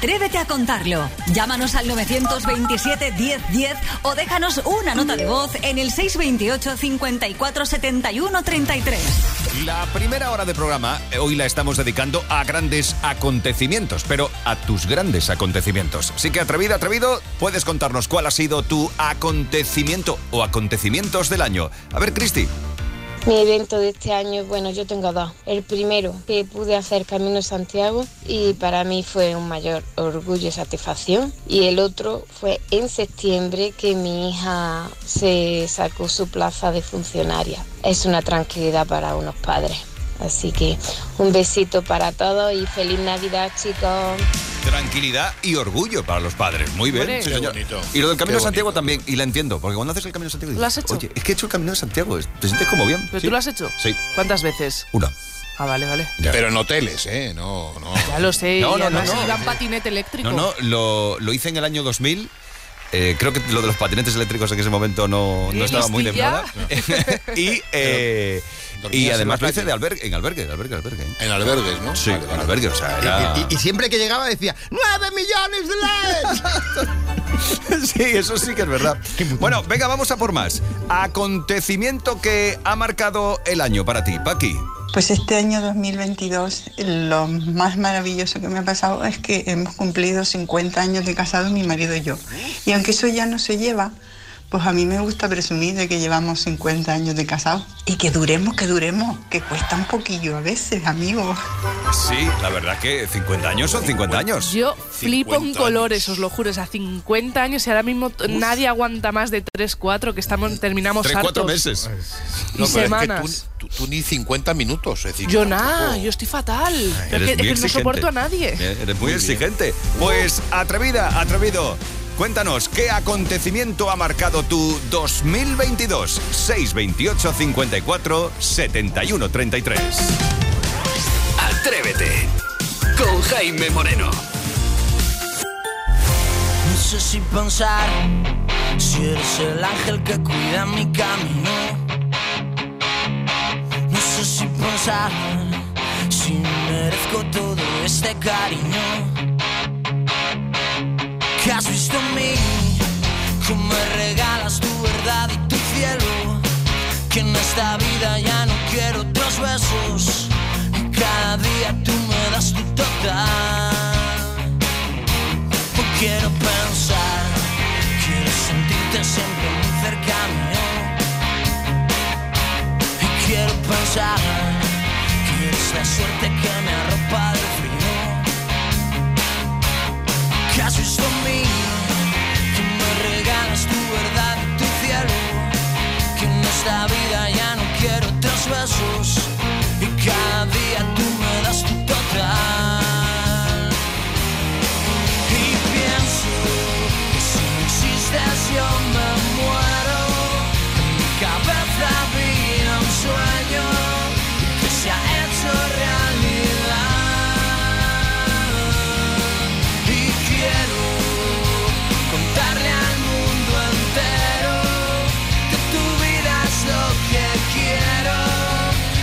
Atrévete a contarlo. Llámanos al 927 10 10 o déjanos una nota de voz en el 628 54 71 33. La primera hora de programa hoy la estamos dedicando a grandes acontecimientos, pero a tus grandes acontecimientos. Así que atrevido, puedes contarnos cuál ha sido tu acontecimiento o acontecimientos del año. A ver, Cristi. Mi evento de este año, bueno, yo tengo dos. El primero, que pude hacer Camino de Santiago y para mí fue un mayor orgullo y satisfacción. Y el otro fue en septiembre, que mi hija se sacó su plaza de funcionaria. Es una tranquilidad para unos padres. Así que un besito para todos y feliz Navidad, chicos. Tranquilidad y orgullo para los padres. Muy bien, sí, señor. Y lo del Camino de Santiago también, y la entiendo, porque cuando haces el Camino de Santiago dices, ¿lo has hecho? Oye, es que he hecho el Camino de Santiago, te sientes como bien. ¿Pero ¿sí? tú lo has hecho? Sí. ¿Cuántas veces? Una. Ah, vale. Ya. Pero en hoteles, no. Ya lo sé, No, y además no. iba en patinete eléctrico. Lo hice en el año 2000. Creo que lo de los patinetes eléctricos en ese momento no estaba muy de moda. Y además lo hice en albergue. En albergues, ¿no? Sí, vale. en albergue, o sea, era... Y siempre que llegaba decía, ¡9 millones de LEDs! Sí, eso sí que es verdad. Bueno, venga, vamos a por más. Acontecimiento que ha marcado el año para ti, Paqui. Pues este año 2022 lo más maravilloso que me ha pasado es que hemos cumplido 50 años de casado mi marido y yo. Y aunque eso ya no se lleva, pues a mí me gusta presumir de que llevamos 50 años de casado. Y que duremos, que cuesta un poquillo a veces, amigos. Sí, la verdad que 50 años son 50 años. Yo flipo en colores, os lo juro. O sea, 50 años y ahora mismo nadie aguanta más de 3, 4, que terminamos 3, 4 meses. Y semanas. Es que tú ni 50 minutos. Es decir, yo nada, yo estoy fatal. Es que no soporto a nadie. Eres muy exigente. Pues atrevido. Cuéntanos, ¿qué acontecimiento ha marcado tu 2022? 628 54 71 33. Atrévete con Jaime Moreno. No sé si pensar si eres el ángel que cuida mi camino. No sé si pensar si merezco todo este cariño que has visto en mí, que me regalas tu verdad y tu cielo, que en esta vida ya no quiero otros besos, y cada día tú me das tu total. No quiero pensar, quiero sentirte siempre muy cerca mío, y quiero pensar que eres la suerte que me arropa del frío. Que has visto en mí, que me regalas tu verdad y tu cielo, que en esta vida ya no quiero otros besos, y cada día tú me das tu total. Y pienso que si no existes yo me muero, en mi cabeza había un sueño que se ha hecho realidad. Quiero contarle al mundo entero que tu vida es lo que quiero,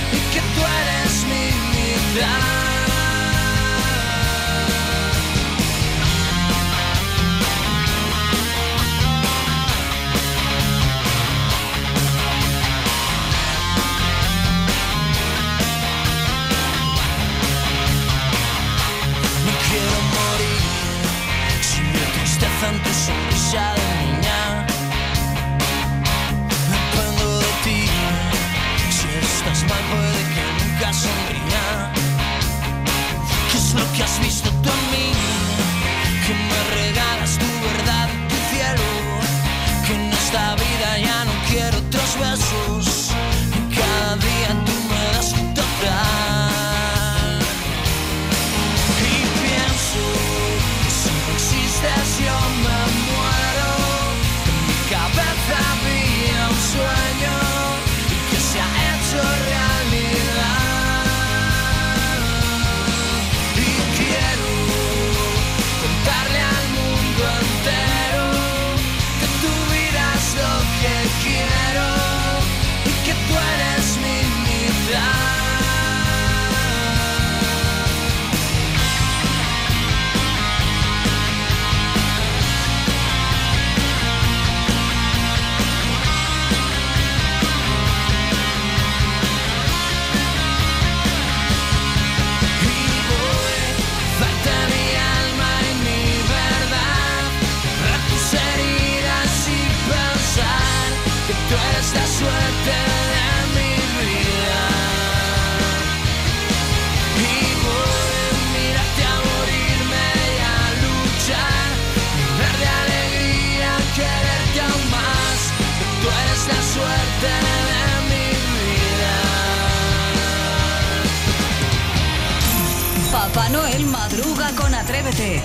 Atrévete.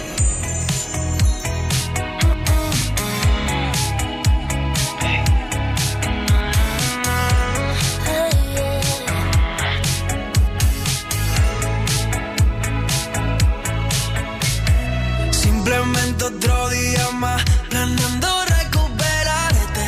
Simplemente otro día más, planeando recuperarte.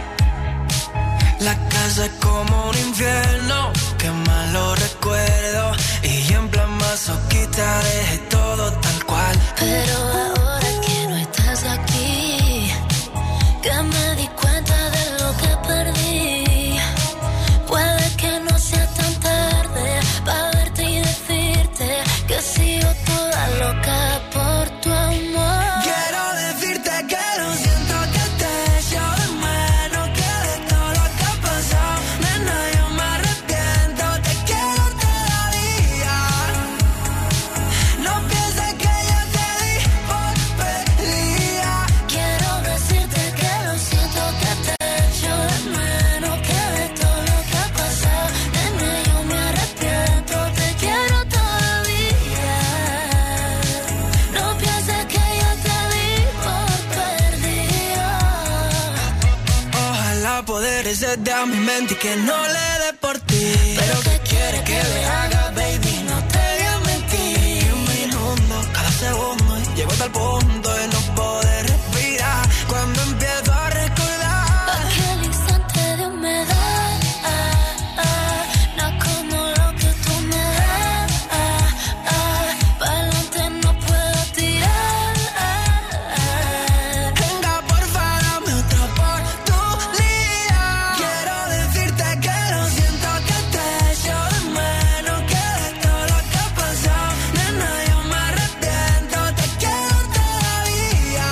La casa es como un infierno, qué malo recuerdo. Y en plan masoquista dejé todo tal cual. Pero ahora que no estás aquí, que me di cuenta de lo que perdí. Puede que no sea tan tarde para verte y decirte que sigo toda loca por tu amor. Quiero decirte que lo siento, que te echo de menos, que de todo lo que ha pasado, nena, yo me arrepiento, te quiero todavía. No pienses que yo te di por perdida. Quiero decirte que lo siento, que te echo de menos, que de todo lo que ha pasado, nena, yo me arrepiento, te quiero todavía. No pienses que yo te di por perdida. Ojalá poder hacerte a mi mente y que no le dé por ti. Pero ¿qué quieres que le haga, baby? No te voy a mentir. En mi mundo, cada segundo, llego hasta el punto de no poder respirar. Cuando empiezo a recordar Aquel instante de humedad, no como lo que tú me das. Pa'lante no puedo tirar. Venga, porfa, dame otra oportunidad. Quiero decirte que lo siento, que te echo de menos, que de todo lo que ha pasado, nena, yo me arrepiento, te quiero todavía.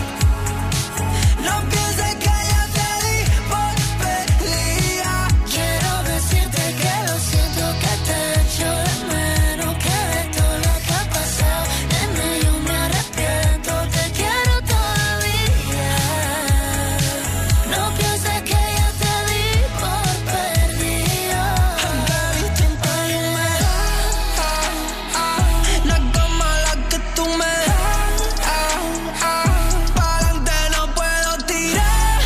No pienses que yo te di por perdida. Quiero decirte que lo siento, que te echo de menos, que de todo lo que ha pasado, nena, yo me arrepiento, te quiero todavía. No pienses que yo te di por perdida. No es como la que tú me das. Pa'lante no puedo tirar.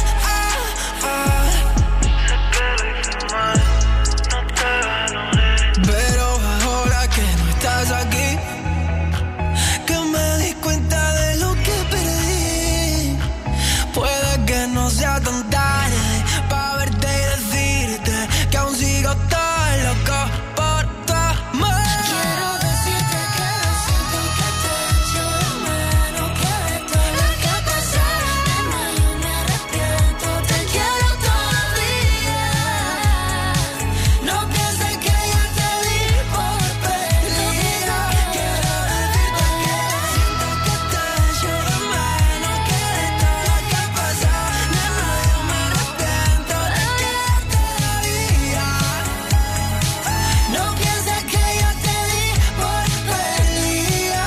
Pero ahora que no estás aquí, que me di cuenta de lo que perdí. Puede que no sea tan tarde para verte y decirte que aún sigo tan loco por tu amor. Quiero decirte que lo siento, que te echo de menos, que de todo lo que ha pasado, nena, yo me arrepiento, te quiero todavía. No pienses que yo te di por perdida. Quiero decirte que lo siento, que te echo de menos, que de todo lo que ha pasado, nena, yo me arrepiento, te quiero todavía. No pienses que yo te di por perdida.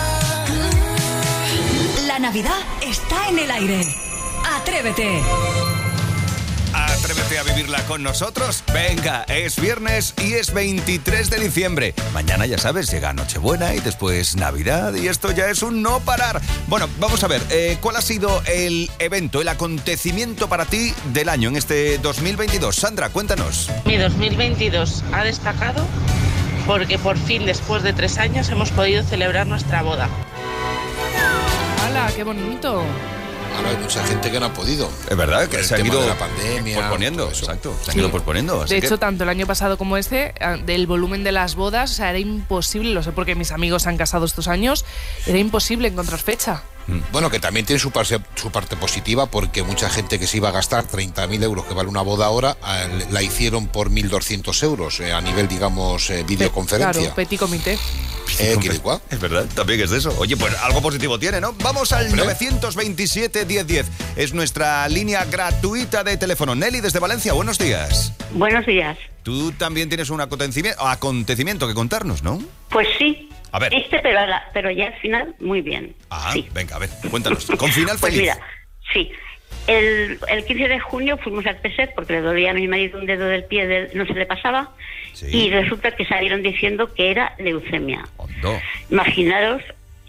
La Navidad está en el aire. Atrévete. Atrévete a vivirla con nosotros. Venga, es viernes y es 23 de diciembre. Mañana, ya sabes, llega Nochebuena y después Navidad y esto ya es un no parar. Bueno, vamos a ver, ¿cuál ha sido el evento, el acontecimiento para ti del año en este 2022? Sandra, cuéntanos. Mi 2022 ha destacado porque por fin, después de 3 años, hemos podido celebrar nuestra boda. ¡Hala, qué bonito! Ahora hay mucha gente que no ha podido. Es verdad Por que el se han tema ido de la pandemia, posponiendo. todo eso. Exacto, se han ido posponiendo. Así De que- hecho, tanto el año pasado como este, del volumen de las bodas, o sea, era imposible, lo sé porque mis amigos se han casado estos años, era imposible encontrar fecha. Bueno, que también tiene su parte positiva, porque mucha gente que se iba a gastar 30.000 euros, que vale una boda ahora, la hicieron por 1.200 euros a nivel, digamos, videoconferencia. Claro, petit comité. Quiriguá. Es verdad, también es de eso. Oye, pues algo positivo tiene, ¿no? Vamos al 927-1010. Es nuestra línea gratuita de teléfono. Nelly, desde Valencia, buenos días. Buenos días. Tú también tienes un acontecimiento que contarnos, ¿no? Pues sí. A ver. Pero ya al final, muy bien. Ah, Sí. venga, a ver, cuéntanos. Con final Pues feliz. mira, sí. El 15 de junio fuimos al PSEC porque le dolía a mi marido un dedo del pie, no se le pasaba, y resulta que salieron diciendo que era leucemia. No. Imaginaros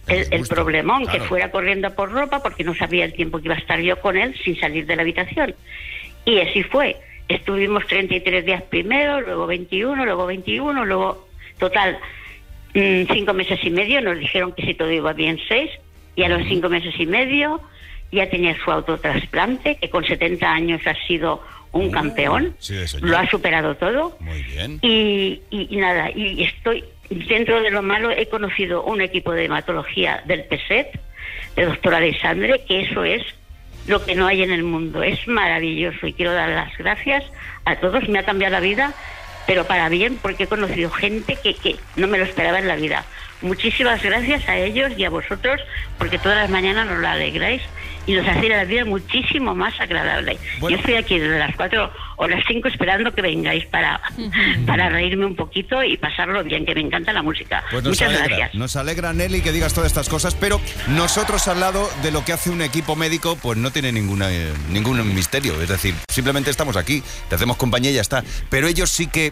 el problemón, que fuera corriendo por ropa porque no sabía el tiempo que iba a estar yo con él sin salir de la habitación. Y así fue. Estuvimos 33 días primero, luego 21, luego total 5 meses y medio. Nos dijeron que si todo iba bien 6, y a los 5 meses y medio ya tenía su autotrasplante, que con 70 años ha sido un campeón, lo ha superado todo. Muy bien. Y nada, y estoy dentro de lo malo. He conocido un equipo de hematología del PSET, de doctor Alexandre, que eso es lo que no hay en el mundo. Es maravilloso y quiero dar las gracias a todos. Me ha cambiado la vida, pero para bien, porque he conocido gente que no me lo esperaba en la vida. Muchísimas gracias a ellos y a vosotros, porque todas las mañanas nos la alegráis y nos hacéis la vida muchísimo más agradable. Yo estoy aquí desde las 4 o las 5 esperando que vengáis para reírme un poquito y pasarlo bien, que me encanta la música. Pues Muchas gracias. Nos alegra, Nelly, que digas todas estas cosas, pero nosotros al lado de lo que hace un equipo médico, pues no tiene ningún misterio. Es decir, simplemente estamos aquí, te hacemos compañía y ya está. Pero ellos sí que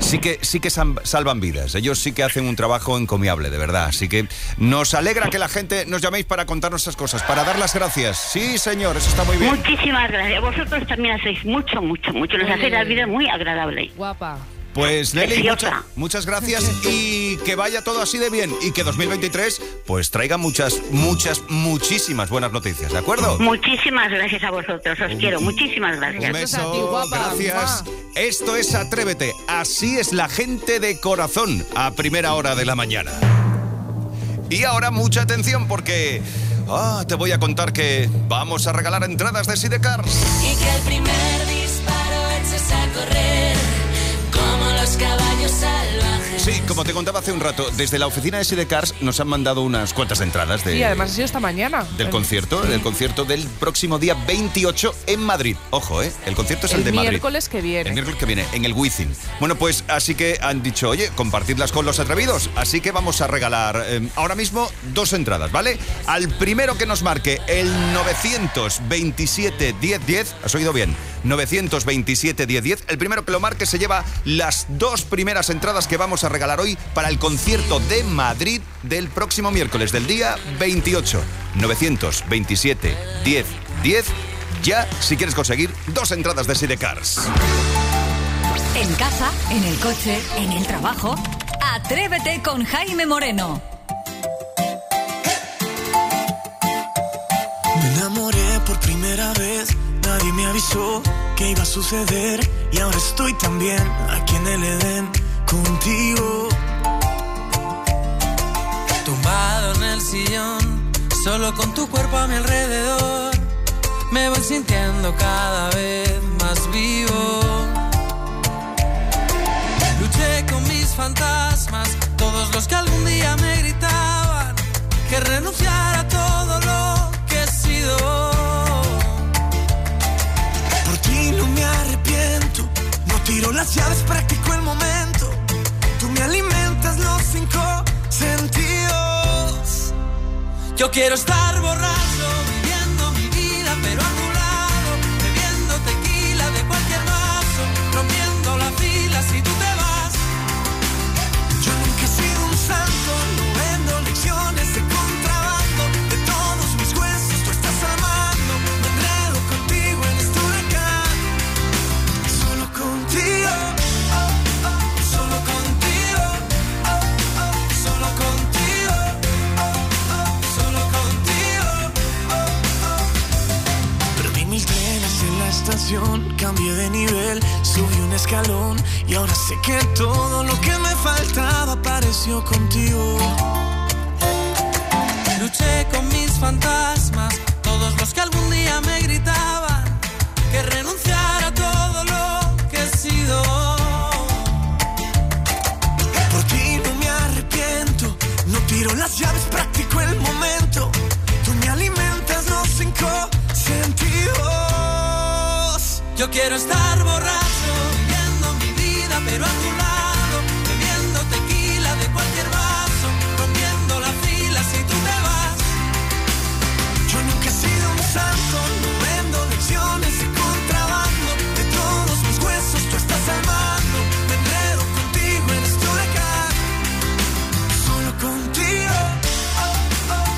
salvan vidas. Ellos sí que hacen un trabajo encomiable, de verdad. Así que nos alegra que la gente nos llaméis para contarnos esas cosas, para dar las gracias. Sí, señor, eso está muy bien. Muchísimas gracias. Vosotros también hacéis mucho. Nos hacéis la vida muy agradable. Guapa. Pues Nelly, muchas gracias y que vaya todo así de bien y que 2023 pues traiga muchísimas buenas noticias, ¿de acuerdo? Muchísimas gracias a vosotros, os quiero, muchísimas gracias. Un beso, gracias. Esto es Atrévete, así es la gente de corazón a primera hora de la mañana. Y ahora mucha atención porque te voy a contar que vamos a regalar entradas de Sidecars. Y que el primer disparo eches a correr como los caballos salvajes. Sí, como te contaba hace un rato, desde la oficina de Sidecars nos han mandado unas cuantas entradas Y además ha sido esta mañana. Del concierto del próximo día 28 en Madrid. Ojo, el concierto es el de Madrid. El miércoles que viene. El miércoles que viene, en el Wizzing. Bueno, pues así que han dicho, oye, compartidlas con los atrevidos. Así que vamos a regalar ahora mismo 2 entradas, ¿vale? Al primero que nos marque el 927 1010, ¿has oído bien? 927 1010, el primero que lo marque se lleva las 2 primeras entradas que vamos a regalar hoy para el concierto de Madrid del próximo miércoles, del día 28. 927 1010, ya si quieres conseguir 2 entradas de Sidecars. En casa, en el coche, en el trabajo. Atrévete con Jaime Moreno. Me enamoré por primera vez, nadie me avisó que iba a suceder y ahora estoy también aquí en el Edén contigo. Tumbado en el sillón, solo con tu cuerpo a mi alrededor, me voy sintiendo cada vez más vivo. Luché con mis fantasmas, todos los que algún día me gritaban que renunciara a todo lo que he sido. Por ti no me arrepiento, no tiro las llaves, practico el momento. Tú me alimentas los 5 sentidos. Yo quiero estar borracho, viviendo mi vida, pero a tu lado, bebiendo tequila de cualquier vaso, rompiendo la fila si tú te vas. Yo nunca he sido un santo, no vendo lecciones de contrabando. De todos mis huesos tú estás al mando. Me enredo contigo en este huracán. Solo contigo, solo contigo, solo contigo, solo contigo. Perdí 1000 trenes en la estación, cambié de nivel, subí un escalón y ahora sé que todo lo que me faltaba apareció contigo. Luché con mis fantasmas, todos los que algún día me gritaban que renunciara a todo lo que he sido. Por ti no me arrepiento, no tiro las llaves, practico el momento. Tú me alimentas los 5 sentidos. Yo quiero estar borracho, viviendo mi vida, pero a tu lado, bebiendo tequila de cualquier vaso, rompiendo la fila si tú te vas. Yo nunca he sido un santo, no vendo lecciones de contrabando. De todos mis huesos tú estás al mando. Me enredo contigo en este huracán. Solo contigo,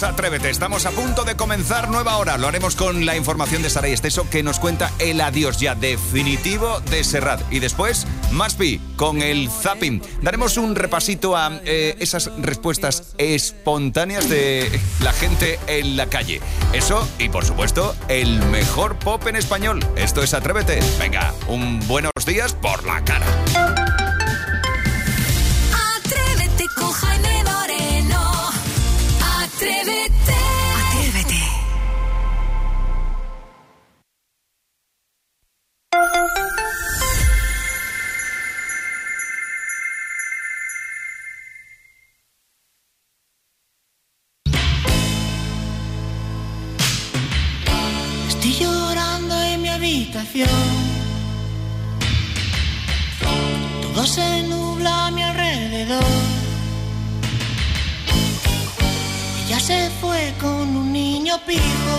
es Atrévete. Estamos a punto de comenzar nueva hora. Lo haremos con la información de Saray Esteso, que nos cuenta el adiós ya definitivo de Serrat. Y después, Maspi con el zapping. Daremos un repasito a esas respuestas espontáneas de la gente en la calle. Eso y, por supuesto, el mejor pop en español. Esto es Atrévete. Venga, un buenos días por la cara. Atrévete con Jaime Moreno. Atrévete. Atrévete. Estoy llorando en mi habitación. Todo se nubla a mi alrededor. Ella se fue con un niño pijo.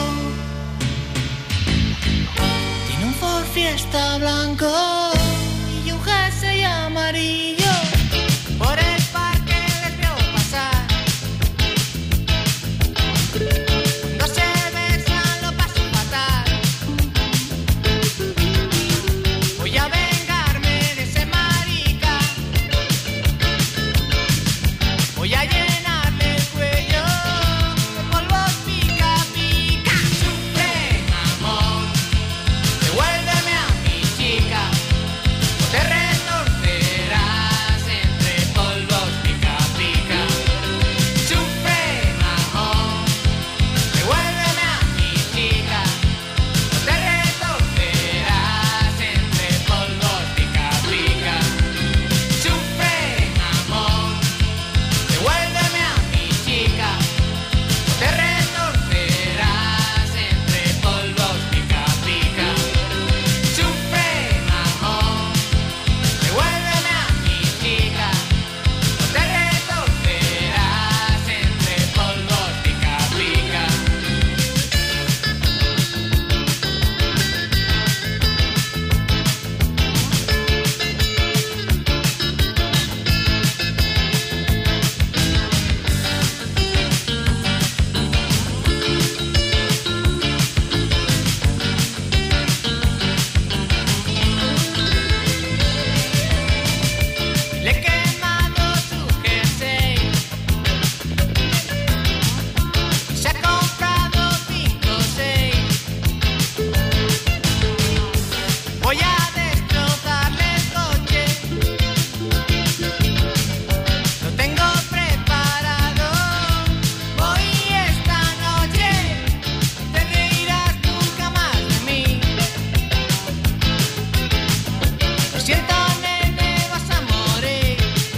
Tiene un Ford Fiesta blanco y un jersey amarillo. Por el parque les veo pasar. Cuando se besan lo paso fatal. Voy a vengarme de ese marica. Voy a llenarle el cuello de polvos pica pica. Sufre, amor, devuélveme a mi chica. O te retorcerás entre polvos pica pica. Sufre, amor, devuélveme a mi chica. O te retorcerás entre polvos pica pica. Sufre, amor, devuélveme a mi chica. O te retorcerás entre polvos pica pica. Sufre, amor, devuélveme a mi chica. O te retorcerás entre polvos pica pica. Le he quemado su jersey. Se ha comprado 5 o 6. Voy a destrozarle el coche. Lo tengo preparado. Voy esta noche. Te reirás nunca más de mí. Lo siento, nene, vas a morir.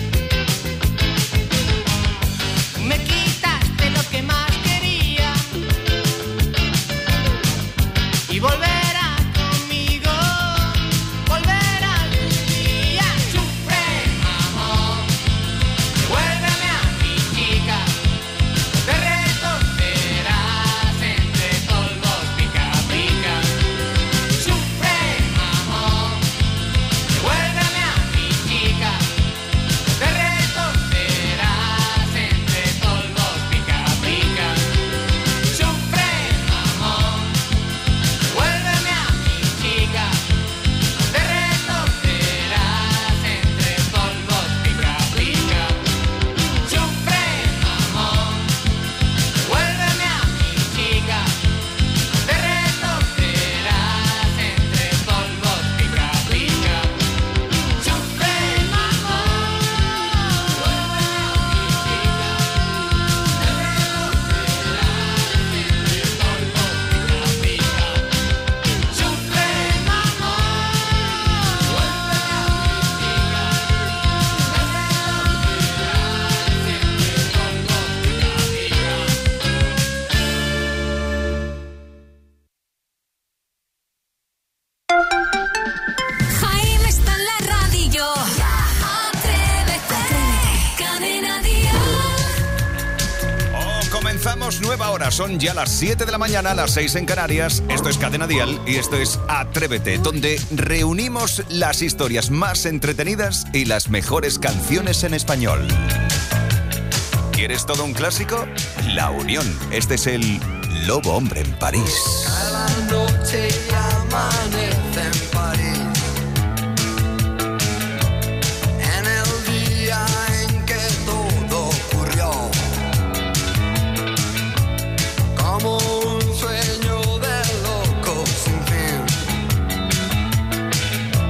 Me quitaste lo que más quería. Y volverás conmigo. Volverás un día. Sufre, amor, devuélveme a mi chica. Te retorcerás entre polvos pica pica. Sufre, amor, devuélveme a mi chica. Te retorcerás entre polvos pica pica. Sufre, amor, devuélveme a mi chica. Te retorcerás entre polvos pica pica. Sufre, amor, devuélveme a mi chica. Te retorcerás entre polvos pica pica. Sufre, amor, devuélveme a mi chica. Te retorcerás entre polvos pica pica. Sufre, amor, devuélveme a mi Jaime está en la radio. Atrévete. Cadena Dial. Comenzamos nueva hora. Son ya las 7 de la mañana, las 6 en Canarias. Esto es Cadena Dial y esto es Atrévete, donde reunimos las historias más entretenidas y las mejores canciones en español. ¿Quieres todo un clásico? La Unión. Este es el Lobo Hombre en París. Cada noche amanecen